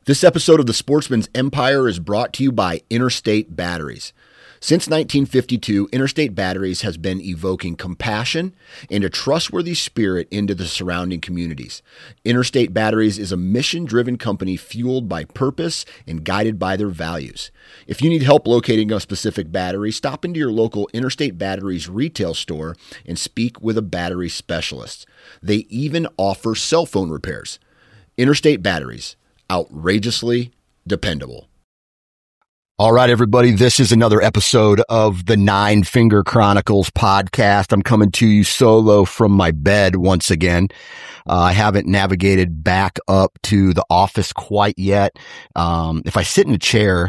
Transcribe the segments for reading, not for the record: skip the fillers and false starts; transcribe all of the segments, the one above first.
This episode of The Sportsman's Empire is brought to you by Interstate Batteries. Since 1952, Interstate Batteries has been evoking compassion and a trustworthy spirit into the surrounding communities. Interstate Batteries is a mission-driven company fueled by purpose and guided by their values. If you need help locating a specific battery, stop into your local Interstate Batteries retail store and speak with a battery specialist. They even offer cell phone repairs. Interstate Batteries. Outrageously dependable. All right, everybody. This is another episode of the Nine Finger Chronicles podcast. I'm coming to you solo from my bed once again. I haven't navigated back up to the office quite yet. If I sit in a chair,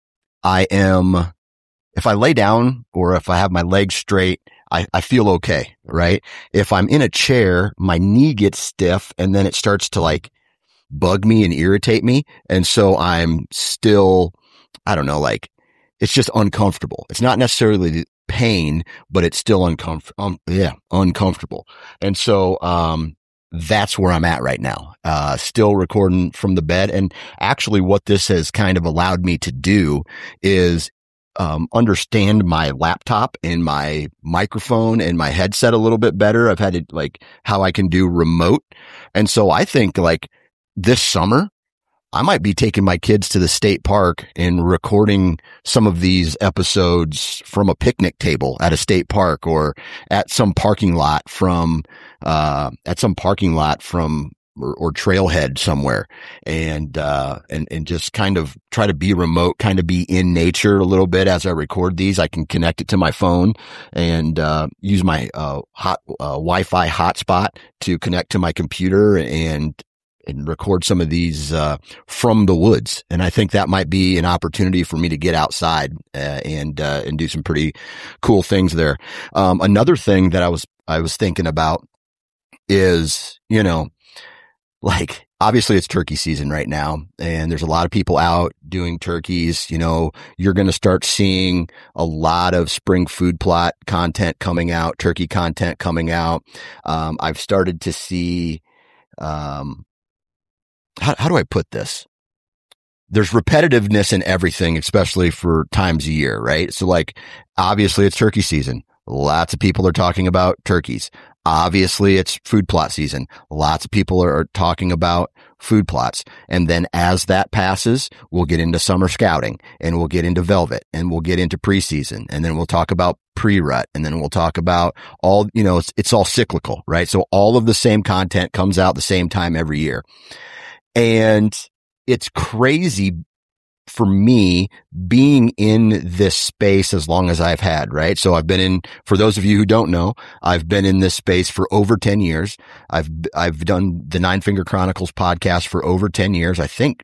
if I lay down or if I have my legs straight, I feel okay, right? If I'm in a chair, my knee gets stiff and then it starts to bug me and irritate me. And so I'm still, it's just uncomfortable. It's not necessarily pain, but it's still uncomfortable. And so, that's where I'm at right now. Still recording from the bed. And actually what this has kind of allowed me to do is, understand my laptop and my microphone and my headset a little bit better. I've had it how I can do remote. And so I think this summer, I might be taking my kids to the state park and recording some of these episodes from a picnic table at a state park or at some parking lot or trailhead somewhere and just kind of try to be remote, kind of be in nature a little bit as I record these. I can connect it to my phone and, use my, Wi-Fi hotspot to connect to my computer and record some of these from the woods. And I think that might be an opportunity for me to get outside and do some pretty cool things there. Another thing that I was thinking about is, obviously it's turkey season right now and there's a lot of people out doing turkeys. You're going to start seeing a lot of spring food plot content coming out, turkey content coming out. I've started to see, how do I put this? There's repetitiveness in everything, especially for times of year, right? So obviously it's turkey season. Lots of people are talking about turkeys. Obviously it's food plot season. Lots of people are talking about food plots. And then as that passes, we'll get into summer scouting and we'll get into velvet and we'll get into preseason. And then we'll talk about pre-rut and then we'll talk about all, it's all cyclical, right? So all of the same content comes out the same time every year. And it's crazy for me being in this space as long as I've had, right? So for those of you who don't know, I've been in this space for over 10 years. I've done the Nine Finger Chronicles podcast for over 10 years. I think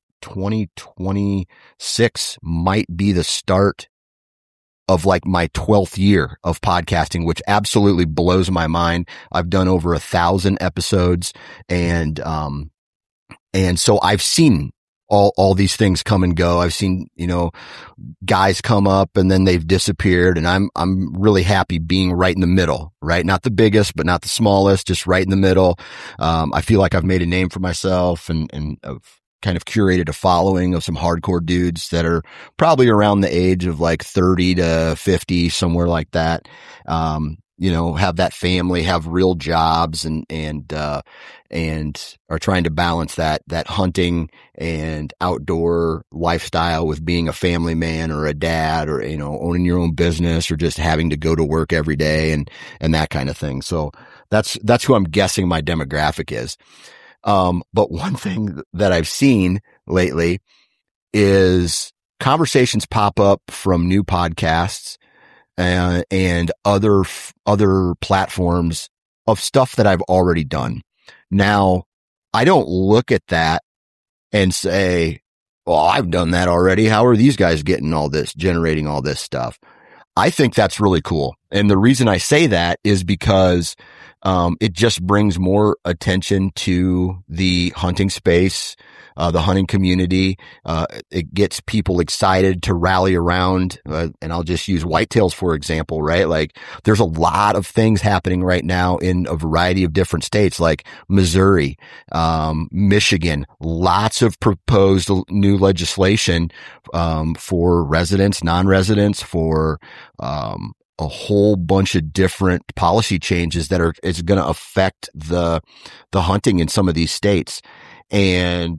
2026 might be the start of my 12th year of podcasting, which absolutely blows my mind. I've done over 1,000 episodes and so I've seen all these things come and go. I've seen, guys come up and then they've disappeared and I'm really happy being right in the middle, right? Not the biggest, but not the smallest, just right in the middle. I feel like I've made a name for myself and I've kind of curated a following of some hardcore dudes that are probably around the age of 30 to 50, somewhere like that. Have that family, have real jobs and are trying to balance that hunting and outdoor lifestyle with being a family man or a dad or, owning your own business or just having to go to work every day and that kind of thing. So that's who I'm guessing my demographic is. But one thing that I've seen lately is conversations pop up from new podcasts and other platforms of stuff that I've already done. Now, I don't look at that and say, well, I've done that already. How are these guys generating all this stuff? I think that's really cool. And the reason I say that is because, it just brings more attention to the hunting space, the hunting community. It gets people excited to rally around, and I'll just use whitetails, for example, right? Like there's a lot of things happening right now in a variety of different states, like Missouri, Michigan, lots of proposed new legislation, for residents, non-residents, for, a whole bunch of different policy changes that is going to affect the hunting in some of these states. And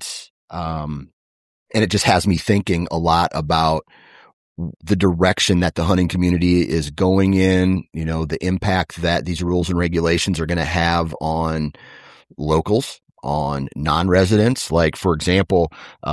it just has me thinking a lot about the direction that the hunting community is going in, the impact that these rules and regulations are going to have on locals, on non-residents. Like, for example,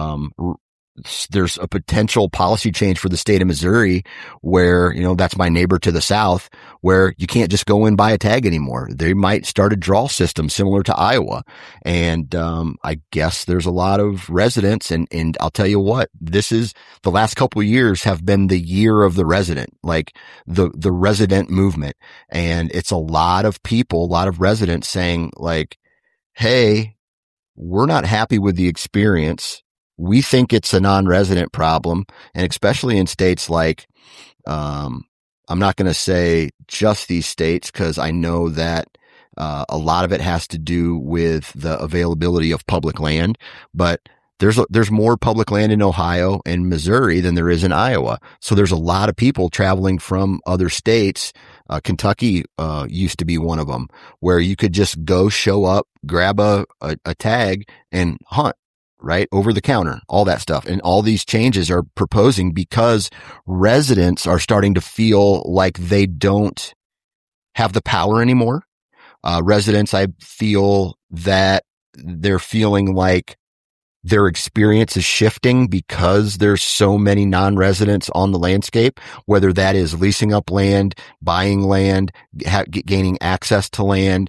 there's a potential policy change for the state of Missouri where, that's my neighbor to the south, where you can't just go and buy a tag anymore. They might start a draw system similar to Iowa. And, I guess there's a lot of residents and I'll tell you what, this is the last couple of years have been the year of the resident, like the resident movement. And it's a lot of people, a lot of residents saying like, hey, we're not happy with the experience. We think it's a non-resident problem. And especially in states like, I'm not going to say just these states because I know that, a lot of it has to do with the availability of public land, but there's more public land in Ohio and Missouri than there is in Iowa. So there's a lot of people traveling from other states. Kentucky, used to be one of them where you could just go show up, grab a tag and hunt. Right? Over the counter, all that stuff. And all these changes are proposing because residents are starting to feel like they don't have the power anymore. Residents, I feel that they're feeling like their experience is shifting because there's so many non-residents on the landscape, whether that is leasing up land, buying land, gaining access to land,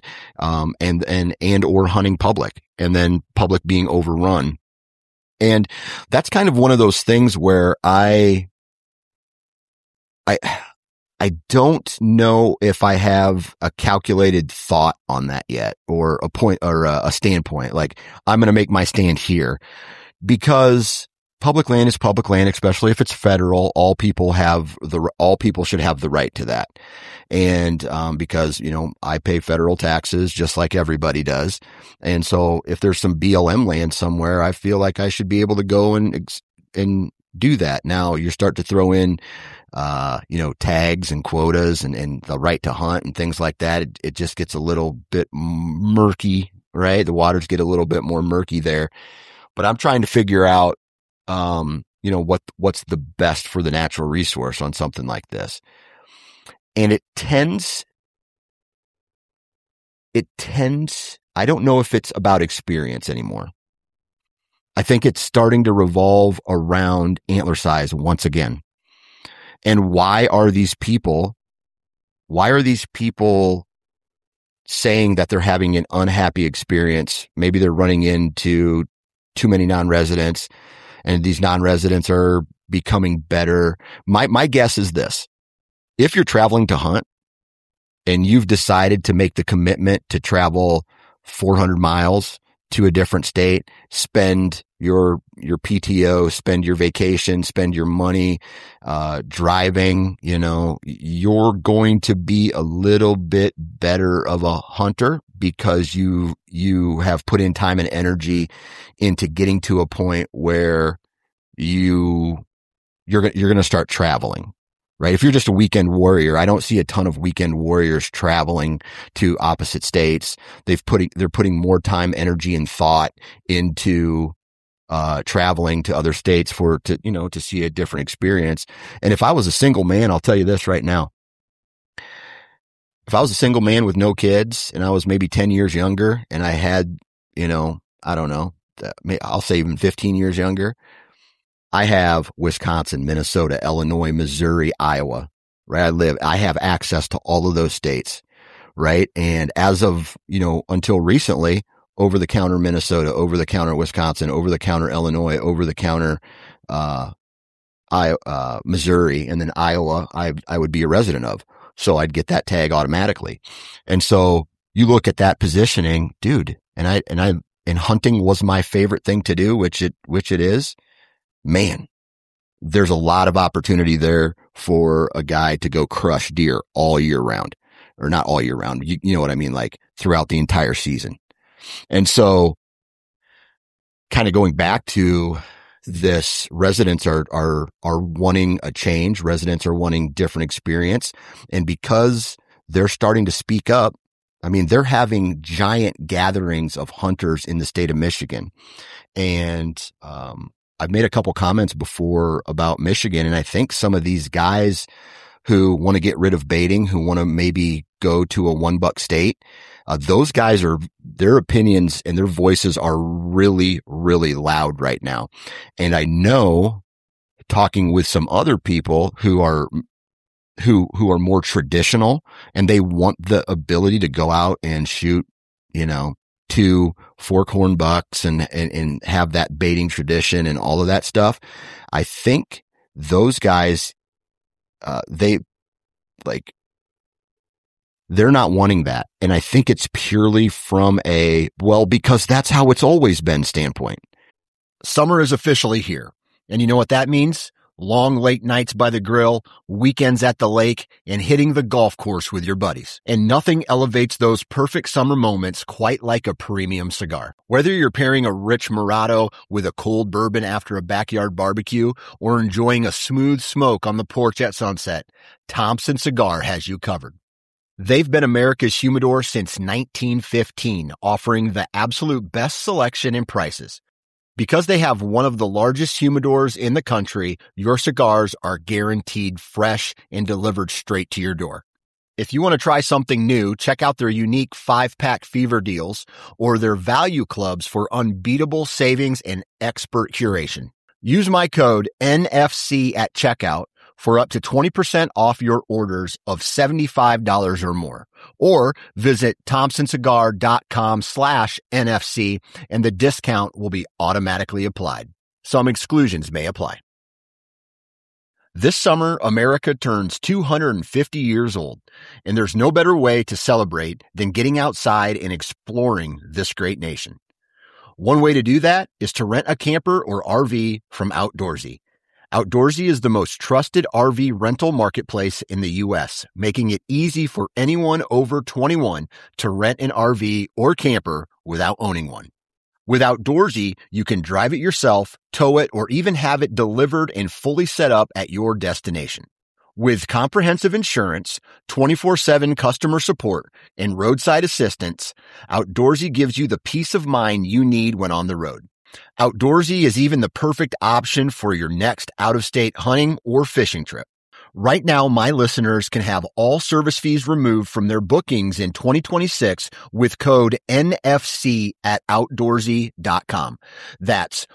and or hunting public, and then public being overrun. And that's kind of one of those things where I don't know if I have a calculated thought on that yet, or a point or a standpoint. Like I'm going to make my stand here because public land is public land, especially if it's federal. All people should have the right to that. And, because, I pay federal taxes just like everybody does. And so if there's some BLM land somewhere, I feel like I should be able to go and do that. Now you start to throw in, tags and quotas and the right to hunt and things like that. It just gets a little bit murky, right? The waters get a little bit more murky there, but I'm trying to figure out, what's the best for the natural resource on something like this. And it tends, I don't know if it's about experience anymore. I think it's starting to revolve around antler size once again. And why are these people saying that they're having an unhappy experience? Maybe they're running into too many non-residents and these non-residents are becoming better. My guess is this. If you're traveling to hunt and you've decided to make the commitment to travel 400 miles to a different state, spend your PTO, spend your vacation, spend your money, driving, you're going to be a little bit better of a hunter because you have put in time and energy into getting to a point where you're going to start traveling. Right. If you're just a weekend warrior, I don't see a ton of weekend warriors traveling to opposite states. They're putting more time, energy, and thought into, traveling to other states to see a different experience. And if I was a single man, I'll tell you this right now. If I was a single man with no kids and I was maybe 10 years younger and I had, I don't know, I'll say even 15 years younger, I have Wisconsin, Minnesota, Illinois, Missouri, Iowa, right? I have access to all of those states, right? And as of, until recently, over the counter Minnesota, over the counter Wisconsin, over the counter Illinois, over the counter, Missouri, and then Iowa, I would be a resident of. So I'd get that tag automatically. And so you look at that positioning, dude, and I and hunting was my favorite thing to do, which it is, man, there's a lot of opportunity there for a guy to go crush deer all year round, or not all year round. You know what I mean? Like throughout the entire season. And so kind of going back to this, residents are wanting a change. Residents are wanting different experience. And because they're starting to speak up, I mean, they're having giant gatherings of hunters in the state of Michigan. And, I've made a couple comments before about Michigan, and I think some of these guys who want to get rid of baiting, who want to maybe go to a $1 state, those guys their opinions and their voices are really, really loud right now. And I know, talking with some other people who are more traditional, and they want the ability to go out and shoot, 2 forkhorn bucks and have that baiting tradition and all of that stuff. I think those guys, they're not wanting that. And I think it's purely from because that's how it's always been standpoint. Summer is officially here. And you know what that means? Long late nights by the grill, weekends at the lake, and hitting the golf course with your buddies. And nothing elevates those perfect summer moments quite like a premium cigar. Whether you're pairing a rich Murado with a cold bourbon after a backyard barbecue, or enjoying a smooth smoke on the porch at sunset, Thompson Cigar has you covered. They've been America's humidor since 1915, offering the absolute best selection and prices. Because they have one of the largest humidors in the country, your cigars are guaranteed fresh and delivered straight to your door. If you want to try something new, check out their unique 5-pack fever deals or their value clubs for unbeatable savings and expert curation. Use my code NFC at checkout for up to 20% off your orders of $75 or more. Or visit thompsoncigar.com/NFC and the discount will be automatically applied. Some exclusions may apply. This summer, America turns 250 years old, and there's no better way to celebrate than getting outside and exploring this great nation. One way to do that is to rent a camper or RV from Outdoorsy. Outdoorsy is the most trusted RV rental marketplace in the U.S., making it easy for anyone over 21 to rent an RV or camper without owning one. With Outdoorsy, you can drive it yourself, tow it, or even have it delivered and fully set up at your destination. With comprehensive insurance, 24/7 customer support, and roadside assistance, Outdoorsy gives you the peace of mind you need when on the road. Outdoorsy is even the perfect option for your next out-of-state hunting or fishing trip. Right now, my listeners can have all service fees removed from their bookings in 2026 with code NFC at Outdoorsy.com. That's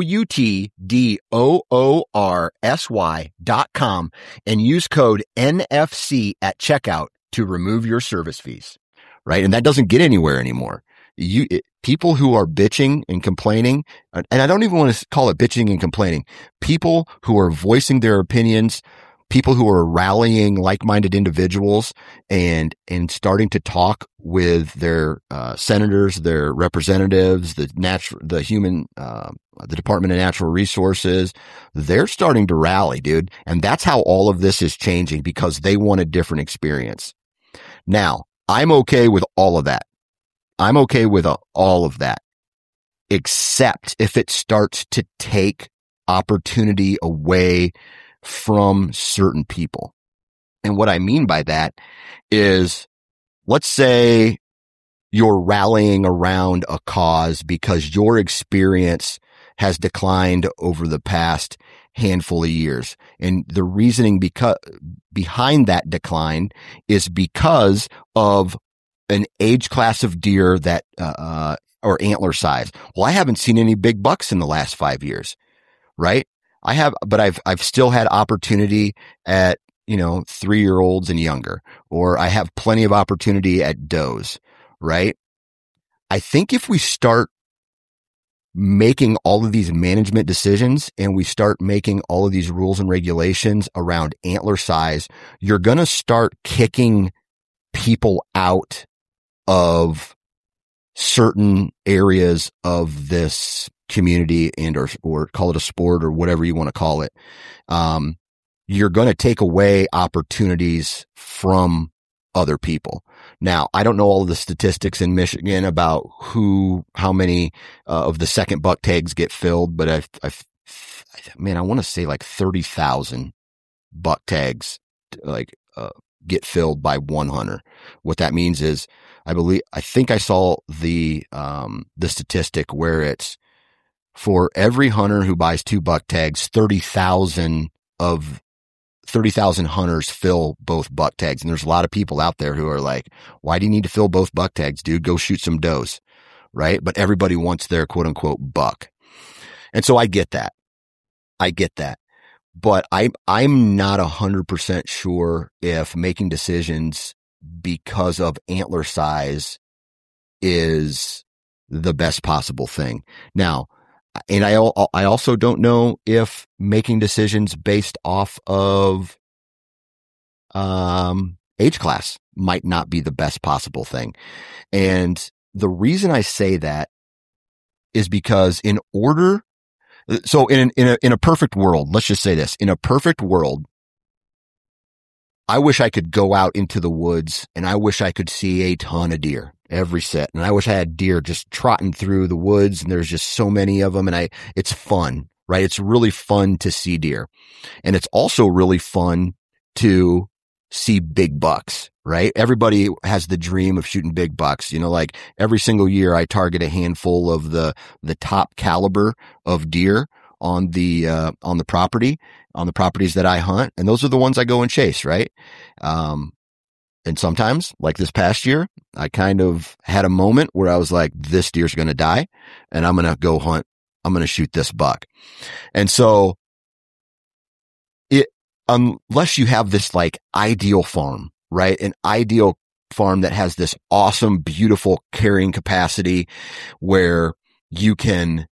OUTDOORSY.com and use code NFC at checkout to remove your service fees. Right? And that doesn't get anywhere anymore. People who are bitching and complaining, and I don't even want to call it bitching and complaining, people who are voicing their opinions, people who are rallying like-minded individuals and starting to talk with their senators, their representatives, the Department of Natural Resources, they're starting to rally, dude. And that's how all of this is changing, because they want a different experience. Now, I'm okay with all of that. I'm okay with all of that, except if it starts to take opportunity away from certain people. And what I mean by that is, let's say you're rallying around a cause because your experience has declined over the past handful of years. And the reasoning behind that decline is because of an age class of deer that, or antler size. Well, I haven't seen any big bucks in the last 5 years, right? I have, but I've still had opportunity at, 3-year-olds and younger, or I have plenty of opportunity at does, right? I think if we start making all of these management decisions and we start making all of these rules and regulations around antler size, you're going to start kicking people out of certain areas of this community and or call it a sport or whatever you want to call it, you're going to take away opportunities from other people. Now, I don't know all of the statistics in Michigan about how many of the second buck tags get filled, but I want to say like 30,000 buck tags get filled by one hunter. What that means is, I think I saw the statistic where it's for every hunter who buys 2 buck tags, 30,000 hunters fill both buck tags. And there's a lot of people out there who are like, why do you need to fill both buck tags, dude? Go shoot some does, right? But everybody wants their quote unquote buck. And so I get that. But I'm not 100% sure if making decisions because of antler size is the best possible thing. Now, and I also don't know if making decisions based off of age class might not be the best possible thing. And the reason I say that is because in a perfect world, let's just say this, in a perfect world, I wish I could go out into the woods and I wish I could see a ton of deer every set. And I wish I had deer just trotting through the woods and there's just so many of them. And it's fun, right? It's really fun to see deer. And it's also really fun to see big bucks, right? Everybody has the dream of shooting big bucks. Like every single year I target a handful of the top caliber of deer on the properties that I hunt. And those are the ones I go and chase, right? And sometimes, like this past year, I kind of had a moment where I was like, this deer's going to die and I'm going to go hunt. I'm going to shoot this buck. And so unless you have this like ideal farm, right? An ideal farm that has this awesome, beautiful carrying capacity where you can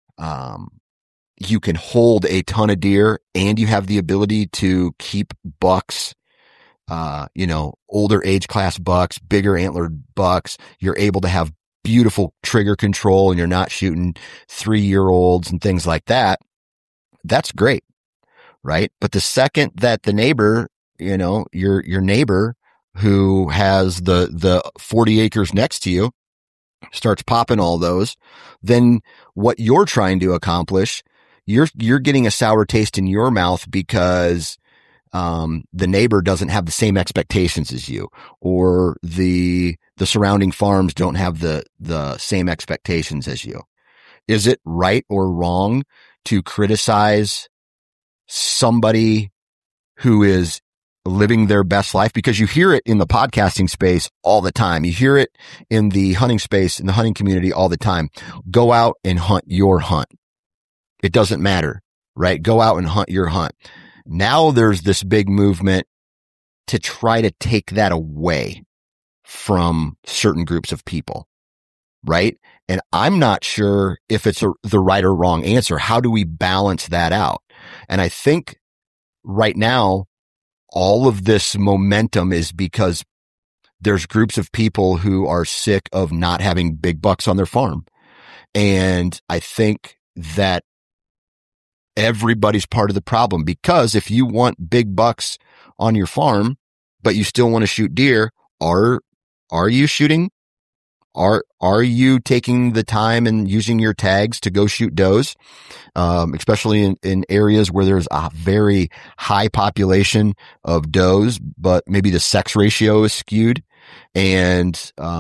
hold a ton of deer and you have the ability to keep bucks, older age class bucks, bigger antlered bucks. You're able to have beautiful trigger control and you're not shooting 3-year-olds and things like that. That's great. Right. But the second that the neighbor, your neighbor who has the 40 acres next to you starts popping all those, then what you're trying to accomplish, you're getting a sour taste in your mouth because the neighbor doesn't have the same expectations as you, or the surrounding farms don't have the same expectations as you. Is it right or wrong to criticize somebody who is living their best life? Because you hear it in the podcasting space all the time. You hear it in the hunting space, in the hunting community all the time. Go out and hunt your hunt. It doesn't matter, right? Go out and hunt your hunt. Now there's this big movement to try to take that away from certain groups of people, right? And I'm not sure if it's the right or wrong answer. How do we balance that out? And I think right now, all of this momentum is because there's groups of people who are sick of not having big bucks on their farm. And I think that everybody's part of the problem, because if you want big bucks on your farm, but you still want to shoot deer, are you shooting? Are you taking the time and using your tags to go shoot does? Especially in areas where there's a very high population of does, but maybe the sex ratio is skewed and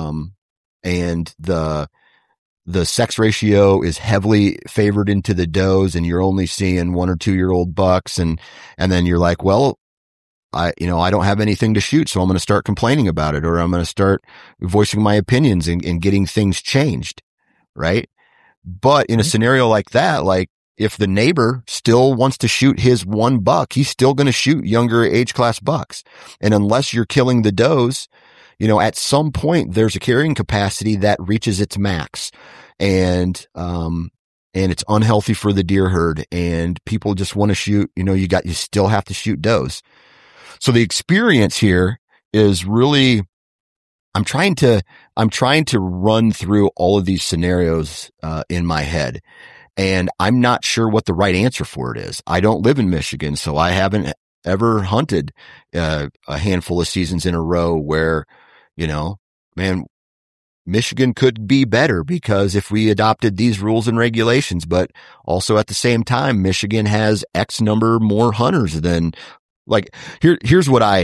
the sex ratio is heavily favored into the does and you're only seeing 1 or 2 year old bucks. And then you're like, well, I don't have anything to shoot, so I'm going to start complaining about it, or I'm going to start voicing my opinions and getting things changed. Right. But in a scenario like that, like if the neighbor still wants to shoot his 1 buck, he's still going to shoot younger age class bucks. And unless you're killing the does, at some point there's a carrying capacity that reaches its max, and it's unhealthy for the deer herd, and people just want to shoot, you still have to shoot does. So the experience here is really I'm trying to run through all of these scenarios, in my head, and I'm not sure what the right answer for it is. I don't live in Michigan, so I haven't ever hunted, a handful of seasons in a row where, man, Michigan could be better because if we adopted these rules and regulations, but also at the same time, Michigan has X number more hunters than here's what I,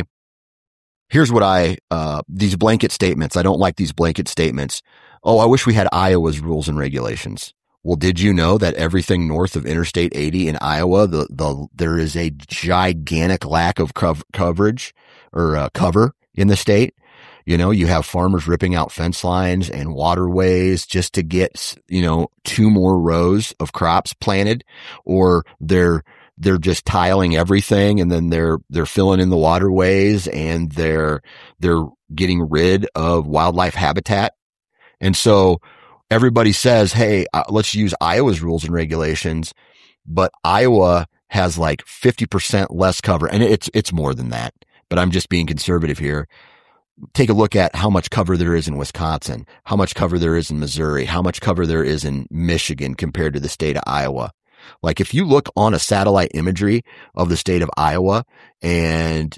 these blanket statements. I don't like these blanket statements. Oh, I wish we had Iowa's rules and regulations. Well, did you know that everything north of Interstate 80 in Iowa, there is a gigantic lack of coverage or cover in the state? You have farmers ripping out fence lines and waterways just to get, 2 more rows of crops planted, or they're just tiling everything and then they're filling in the waterways and they're getting rid of wildlife habitat. And so everybody says, hey, let's use Iowa's rules and regulations, but Iowa has like 50% less cover. And it's more than that, but I'm just being conservative here. Take a look at how much cover there is in Wisconsin, how much cover there is in Missouri, how much cover there is in Michigan compared to the state of Iowa. Like if you look on a satellite imagery of the state of Iowa and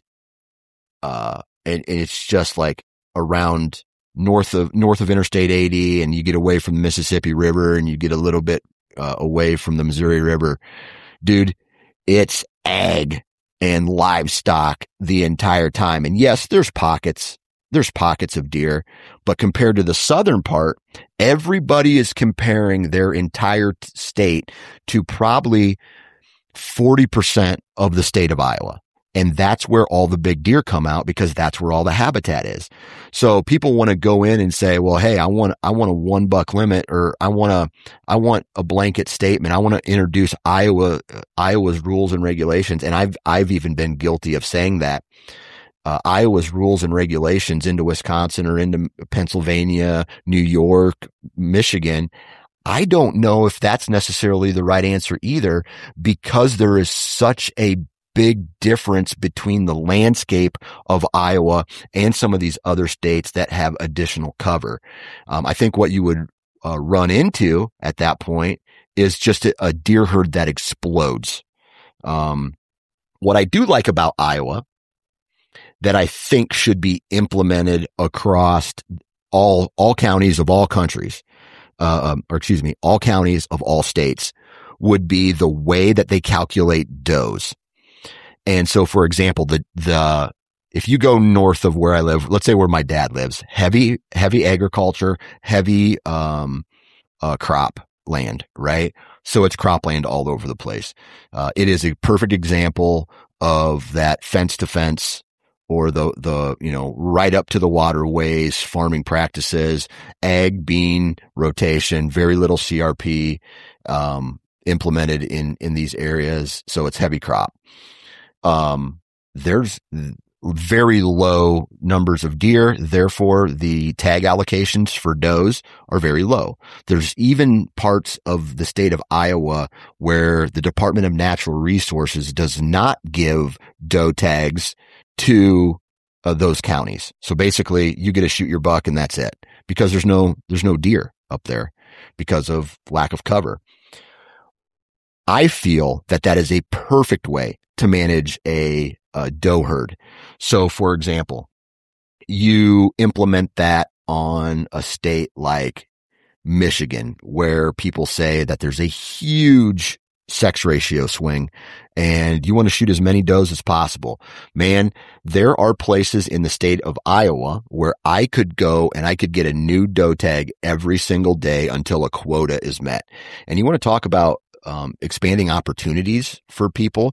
it's just like around north of Interstate 80 and you get away from the Mississippi River and you get a little bit away from the Missouri River, dude, it's ag and livestock the entire time. And yes, there's pockets of deer, but compared to the southern part, everybody is comparing their entire state to probably 40% of the state of Iowa. And that's where all the big deer come out because that's where all the habitat is. So people want to go in and say, well, hey, I want a 1 buck limit, or I want a blanket statement. I want to introduce Iowa's rules and regulations. And I've even been guilty of saying that. Iowa's rules and regulations into Wisconsin or into Pennsylvania, New York, Michigan. I don't know if that's necessarily the right answer either, because there is such a big difference between the landscape of Iowa and some of these other states that have additional cover. I think what you would run into at that point is just a deer herd that explodes. What I do like about Iowa that I think should be implemented across all counties of all countries, all counties of all states, would be the way that they calculate does. And so, for example, if you go north of where I live, let's say where my dad lives, heavy agriculture, heavy, crop land, right? So it's cropland all over the place. It is a perfect example of that fence to fence, or the right up to the waterways farming practices, ag bean rotation, very little CRP, implemented in these areas. So it's heavy crop. There's very low numbers of deer. Therefore, the tag allocations for does are very low. There's even parts of the state of Iowa where the Department of Natural Resources does not give doe tags to those counties. So basically you get to shoot your buck and that's it, because there's no deer up there because of lack of cover. I feel that is a perfect way to manage a doe herd. So for example, you implement that on a state like Michigan, where people say that there's a huge sex ratio swing and you want to shoot as many does as possible. Man, there are places in the state of Iowa where I could go and I could get a new doe tag every single day until a quota is met. And you want to talk about expanding opportunities for people,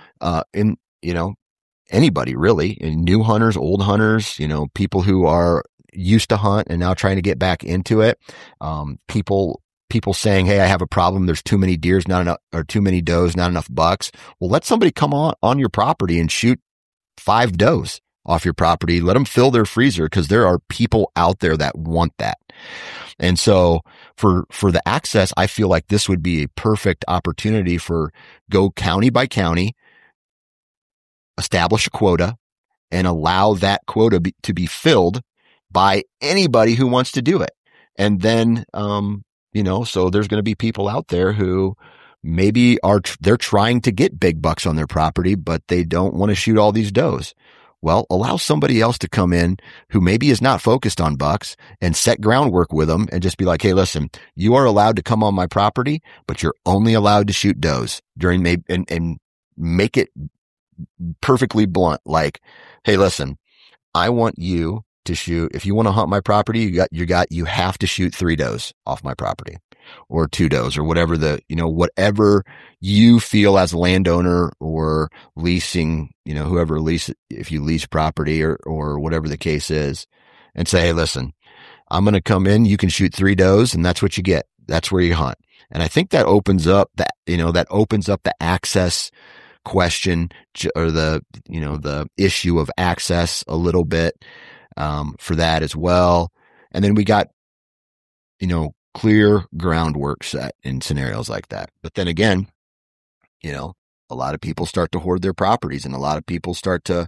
anybody really, and new hunters, old hunters, people who are used to hunt and now trying to get back into it. People saying, hey, I have a problem. There's too many deers, not enough, or too many does, not enough bucks. Well, let somebody come on your property and shoot 5 does off your property. Let them fill their freezer, because there are people out there that want that. And so for the access, I feel like this would be a perfect opportunity for go county by county, establish a quota, and allow that quota to be filled by anybody who wants to do it. And then, so there's going to be people out there who maybe they're trying to get big bucks on their property, but they don't want to shoot all these does. Well, allow somebody else to come in who maybe is not focused on bucks and set groundwork with them and just be like, hey, listen, you are allowed to come on my property, but you're only allowed to shoot does during and make it perfectly blunt. Like, hey, listen, I want you to shoot. If you want to hunt my property, you have to shoot 3 does off my property, or 2 does, or whatever whatever you feel as a landowner or leasing, whoever if you lease property or whatever the case is, and say, hey, listen, I'm going to come in, you can shoot 3 does, and that's what you get. That's where you hunt. And I think that opens up the access question, or the issue of access a little bit, for that as well. And then we got, clear groundwork set in scenarios like that. But then again, a lot of people start to hoard their properties, and a lot of people start to,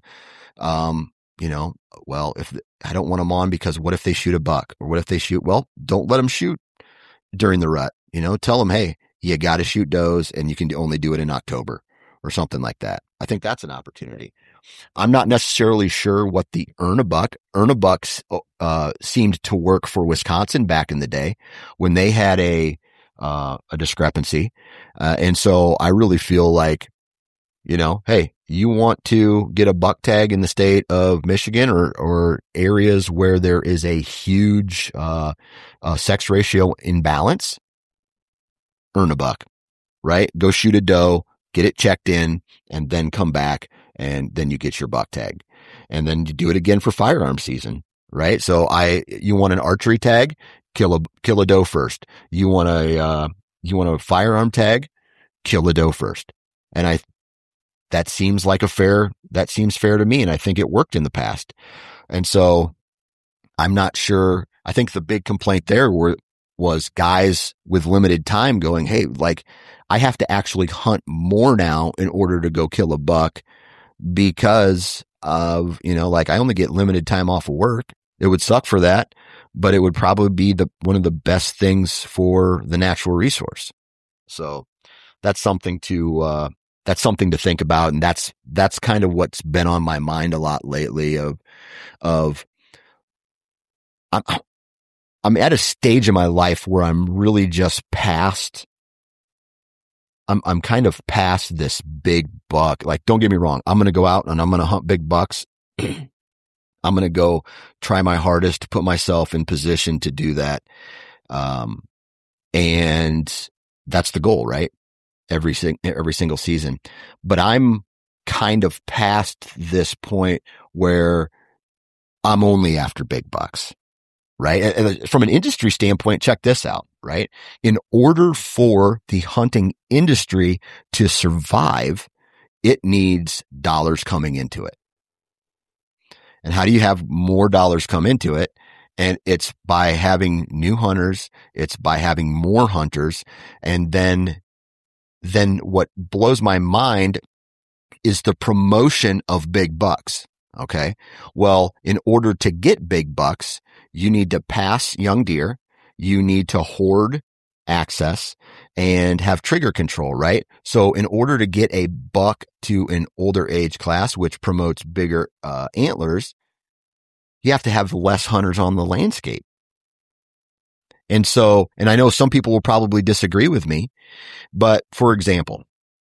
if I don't want them on because what if they shoot a buck, or what if they shoot, well, don't let them shoot during the rut, tell them, hey, you got to shoot does, and you can only do it in October or something like that. I think that's an opportunity. I'm not necessarily sure what the earn a buck seemed to work for Wisconsin back in the day when they had a discrepancy. And so I really feel like, hey, you want to get a buck tag in the state of Michigan or areas where there is a huge, sex ratio imbalance, earn a buck, right? Go shoot a doe, get it checked in, and then come back, and then you get your buck tag. And then you do it again for firearm season, right? So you want an archery tag, kill a doe first. You want a firearm tag, kill a doe first. And that seems fair to me. And I think it worked in the past. And so I'm not sure. I think the big complaint there was guys with limited time going, hey, like, I have to actually hunt more now in order to go kill a buck because of, I only get limited time off of work. It would suck for that, but it would probably be one of the best things for the natural resource. So that's something to think about. And that's kind of what's been on my mind a lot lately of I'm at a stage in my life where I'm really just past, I'm kind of past this big buck. Like, don't get me wrong. I'm going to go out and I'm going to hunt big bucks. I'm going to go try my hardest to put myself in position to do that. And that's the goal, right? Every single season. But I'm kind of past this point where I'm only after big bucks. Right? And from an industry standpoint, check this out, right? In order for the hunting industry to survive, it needs dollars coming into it. And how do you have more dollars come into it? And it's by having new hunters. It's by having more hunters. And then what blows my mind is the promotion of big bucks. Okay. Well, in order to get big bucks, you need to pass young deer. You need to hoard access and have trigger control, right? So in order to get a buck to an older age class, which promotes bigger antlers, you have to have less hunters on the landscape. And I know some people will probably disagree with me, but for example,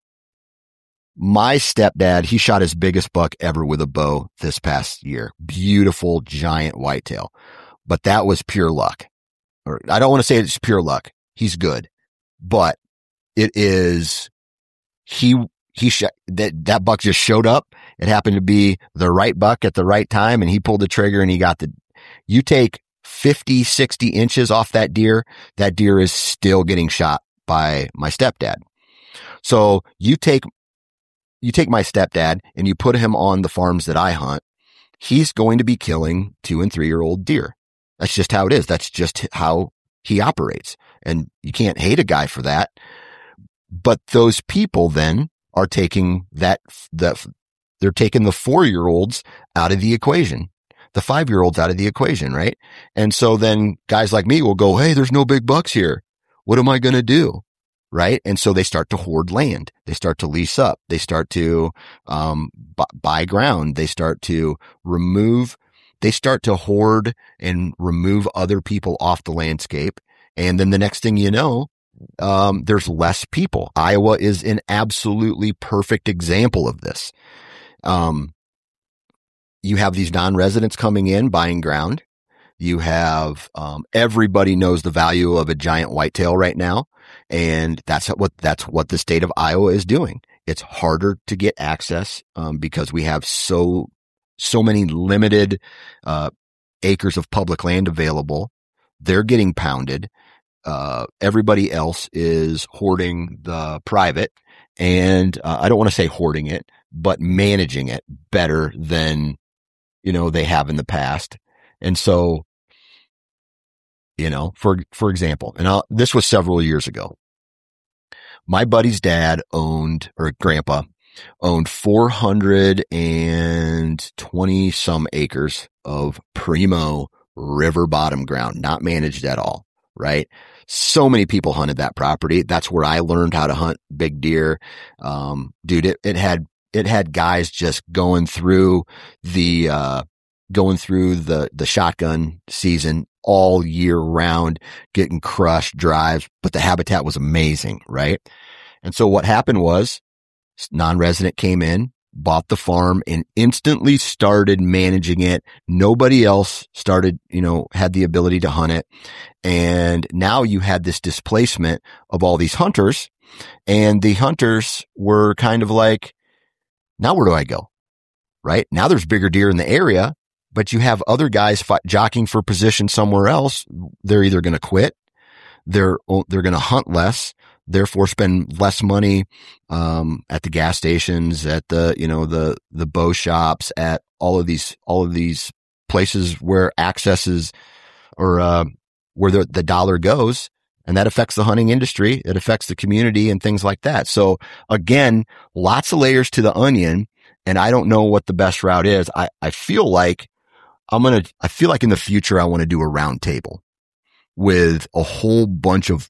my stepdad, he shot his biggest buck ever with a bow this past year. Beautiful giant whitetail. But that was pure luck. Or I don't want to say it's pure luck. He's good. But it is, he shot, that buck just showed up. It happened to be the right buck at the right time, and he pulled the trigger and you take 50, 60 inches off that deer is still getting shot by my stepdad. So you take my stepdad and you put him on the farms that I hunt, he's going to be killing 2 and 3 year old deer. That's just how it is. That's just how he operates. And you can't hate a guy for that. But those people then are taking they're taking the 4-year-olds out of the equation. the 5-year-old's out of the equation, right? And so then guys like me will go, hey, there's no big bucks here. What am I going to do? Right. And so they start to hoard land. They start to lease up. They start to, buy ground. They start to hoard and remove other people off the landscape. And then the next thing you know, there's less people. Iowa is an absolutely perfect example of this. You have these non-residents coming in, buying ground. You have, everybody knows the value of a giant whitetail right now. And that's what the state of Iowa is doing. It's harder to get access, because we have so many limited, acres of public land available. They're getting pounded. Everybody else is hoarding the private, and, I don't want to say hoarding it, but managing it better than, they have in the past. And so, for example, and this was several years ago, my buddy's dad grandpa owned 420 some acres of primo river bottom ground, not managed at all. Right. So many people hunted that property. That's where I learned how to hunt big deer. Dude, it had guys just going through the shotgun season all year round, getting crushed drives, but the habitat was amazing. Right. And so what happened was non-resident came in, bought the farm, and instantly started managing it. Nobody else started, had the ability to hunt it. And now you had this displacement of all these hunters, and the hunters were kind of like, now where do I go? Right? Now there's bigger deer in the area, but you have other guys jockeying for position somewhere else. They're either going to quit, they're going to hunt less, therefore spend less money, at the gas stations, at the bow shops, at all of these places where access is, or, where the dollar goes. And that affects the hunting industry. It affects the community and things like that. So again, lots of layers to the onion, and I don't know what the best route is. I feel like in the future, I want to do a round table with a whole bunch of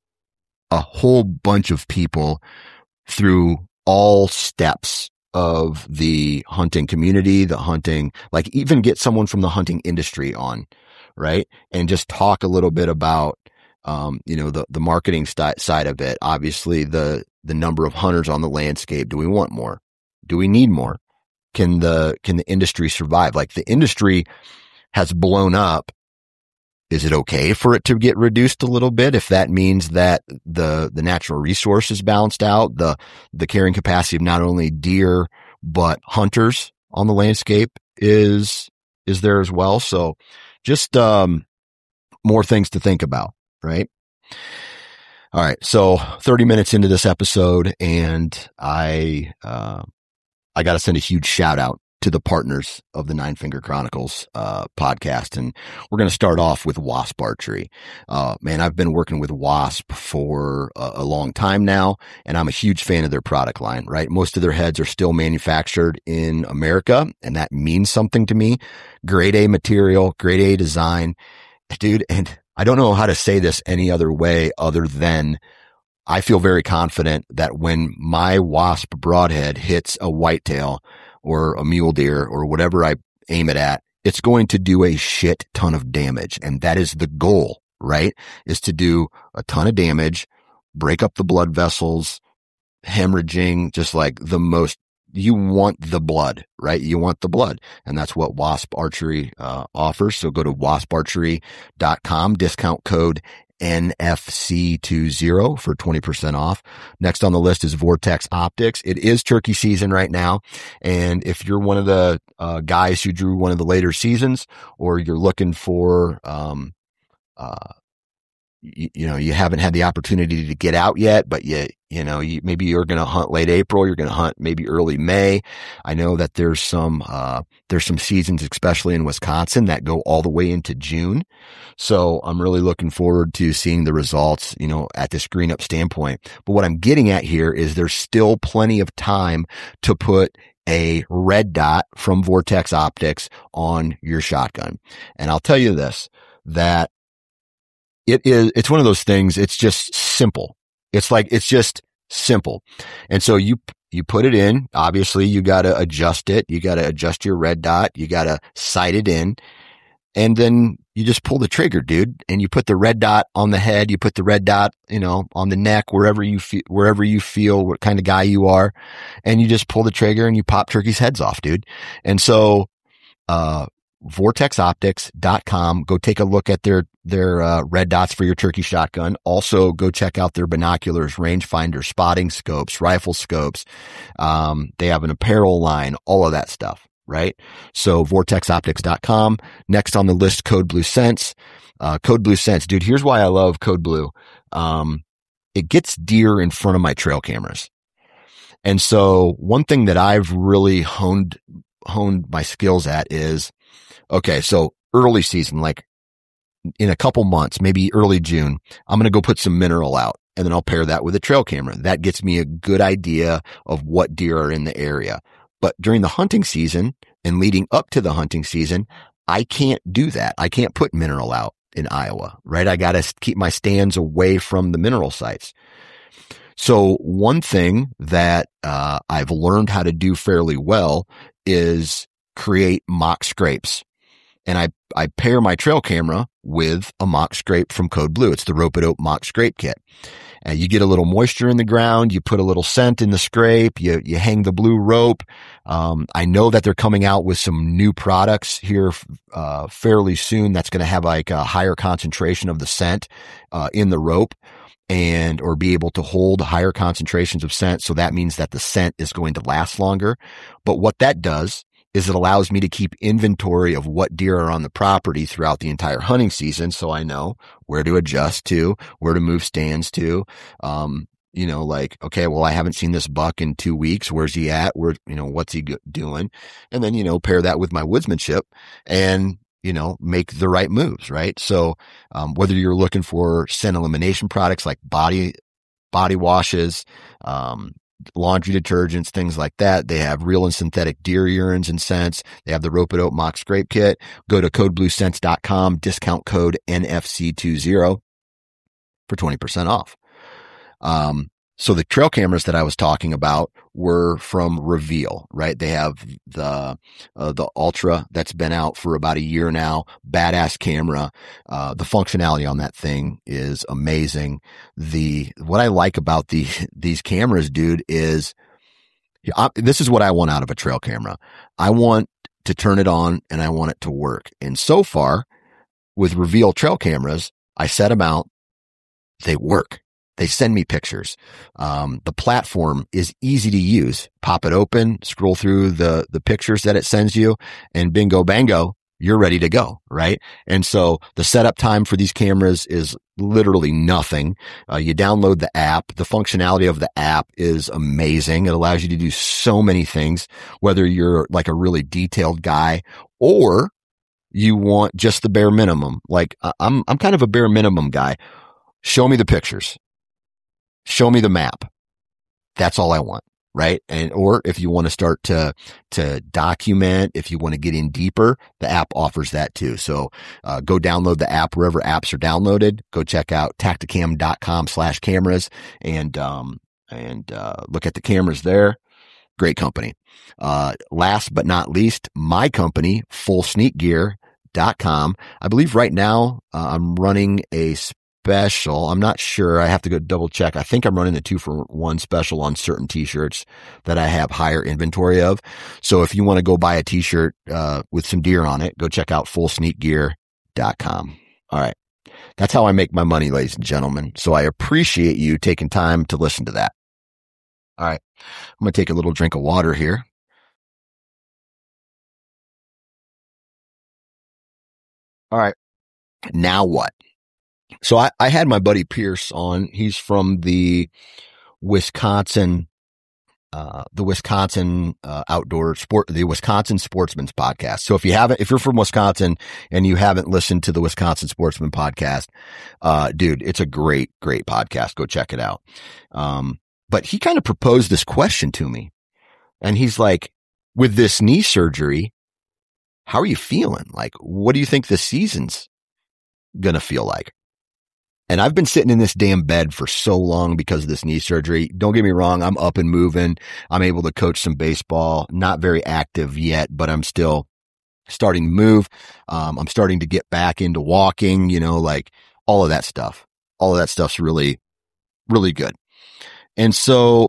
people through all steps of the hunting community, like even get someone from the hunting industry on, right? And just talk a little bit about, the marketing side of it. Obviously the number of hunters on the landscape. Do we want more? Do we need more? Can the industry survive? Like, the industry has blown up. Is it okay for it to get reduced a little bit if that means that the natural resource is balanced out, the carrying capacity of not only deer but hunters on the landscape is there as well? So just more things to think about, right? All right, so 30 minutes into this episode, and I got to send a huge shout out to the partners of the Nine Finger Chronicles podcast. And we're going to start off with Wasp Archery. Man, I've been working with Wasp for a long time now, and I'm a huge fan of their product line, right? Most of their heads are still manufactured in America, and that means something to me. Grade A material, grade A design. Dude, and I don't know how to say this any other way other than I feel very confident that when my Wasp broadhead hits a whitetail or a mule deer or whatever I aim it at, it's going to do a shit ton of damage. And that is the goal, right? Is to do a ton of damage, break up the blood vessels, hemorrhaging, just like you want the blood, right? You want the blood. And that's what Wasp Archery offers. So go to wasparchery.com, discount code NFC20 for 20% off. Next on the list is Vortex Optics. It is turkey season right now. And if you're one of the guys who drew one of the later seasons, or you're looking for, you haven't had the opportunity to get out yet, but maybe you're going to hunt late April, you're going to hunt maybe early May. I know that there's some seasons, especially in Wisconsin, that go all the way into June. So I'm really looking forward to seeing the results, at this green up standpoint. But what I'm getting at here is there's still plenty of time to put a red dot from Vortex Optics on your shotgun. And I'll tell you this, that it's one of those things. It's just simple. It's just simple. And so you put it in, obviously you got to adjust it. You got to adjust your red dot. You got to sight it in. And then you just pull the trigger, dude, and you put the red dot on the head. You put the red dot, on the neck, wherever you feel what kind of guy you are. And you just pull the trigger and you pop turkeys' heads off, dude. And so, vortexoptics.com. Go take a look at their red dots for your turkey shotgun. Also go check out their binoculars, rangefinder, spotting scopes, rifle scopes. They have an apparel line, all of that stuff. Right? So vortexoptics.com. Next on the list, Code Blue Sense. Code Blue Sense, dude, here's why I love Code Blue. It gets deer in front of my trail cameras. And so one thing that I've really honed my skills at is, okay, so early season, like in a couple months, maybe early June, I'm going to go put some mineral out, and then I'll pair that with a trail camera. That gets me a good idea of what deer are in the area. But during the hunting season and leading up to the hunting season, I can't do that. I can't put mineral out in Iowa, right? I got to keep my stands away from the mineral sites. So one thing that I've learned how to do fairly well is create mock scrapes. And I pair my trail camera with a mock scrape from Code Blue. It's the Rope-A-Dope mock scrape kit. And you get a little moisture in the ground. You put a little scent in the scrape. You hang the blue rope. I know that they're coming out with some new products here, fairly soon. That's going to have like a higher concentration of the scent, in the rope or be able to hold higher concentrations of scent. So that means that the scent is going to last longer. But what that does is it allows me to keep inventory of what deer are on the property throughout the entire hunting season. So I know where to adjust to, where to move stands to. Okay, well, I haven't seen this buck in 2 weeks. Where's he at? What's he doing? And then, pair that with my woodsmanship and, make the right moves, right? So, whether you're looking for scent elimination products like body washes, laundry detergents, things like that. They have real and synthetic deer urines and scents. They have the Rope-A-Dope mock scrape kit. Go to codebluesense.com, discount code NFC20 for 20% off. So the trail cameras that I was talking about were from Reveal, right? They have the Ultra that's been out for about a year now. Badass camera. The functionality on that thing is amazing. What I like about these cameras, dude, is this is what I want out of a trail camera. I want to turn it on and I want it to work. And so far with Reveal trail cameras, I set them out. They work. They send me pictures. The platform is easy to use. Pop it open, scroll through the pictures that it sends you, and bingo bango, you're ready to go, right? And so the setup time for these cameras is literally nothing. You download the app. The functionality of the app is amazing. It allows you to do so many things, whether you're like a really detailed guy or you want just the bare minimum. Like I'm kind of a bare minimum guy. Show me the pictures. Show me the map. That's all I want, right? Or if you want to start to document, if you want to get in deeper, the app offers that too. So, go download the app wherever apps are downloaded. Go check out tacticam.com/cameras and look at the cameras there. Great company. Last but not least, my company, fullsneakgear.com. I believe right now, I'm running a special. I'm not sure. I have to go double check. I think I'm running the 2-for-1 special on certain t-shirts that I have higher inventory of. So if you want to go buy a t-shirt, with some deer on it, go check out fullsneakgear.com. All right. That's how I make my money, ladies and gentlemen. So I appreciate you taking time to listen to that. All right. I'm going to take a little drink of water here. All right. Now what? So I had my buddy Pierce on. He's from the Wisconsin outdoor sport, the Wisconsin Sportsman's Podcast. So if you're from Wisconsin and you haven't listened to the Wisconsin Sportsman Podcast, dude, it's a great, great podcast. Go check it out. But he kind of proposed this question to me, and he's like, with this knee surgery, how are you feeling? Like, what do you think the season's going to feel like? And I've been sitting in this damn bed for so long because of this knee surgery. Don't get me wrong. I'm up and moving. I'm able to coach some baseball, not very active yet, but I'm still starting to move. I'm starting to get back into walking, like all of that stuff. All of that stuff's really, really good. And so,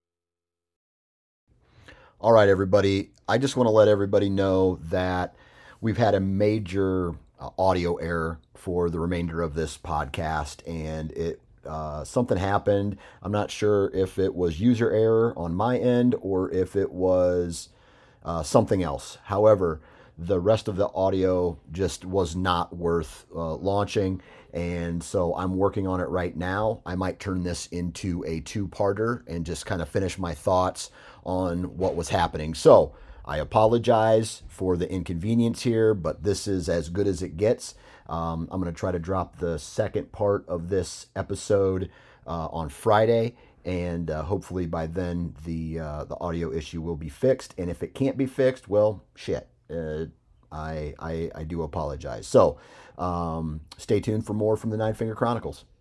all right, everybody, I just want to let everybody know that we've had a major audio error for the remainder of this podcast, and something happened. I'm not sure if it was user error on my end or if it was something else. However, the rest of the audio just was not worth launching, and so I'm working on it right now. I might turn this into a two-parter and just kind of finish my thoughts on what was happening. So I apologize for the inconvenience here, but this is as good as it gets. I'm going to try to drop the second part of this episode on Friday, and hopefully by then the audio issue will be fixed. And if it can't be fixed, well, shit. I do apologize. So stay tuned for more from the Nine Finger Chronicles.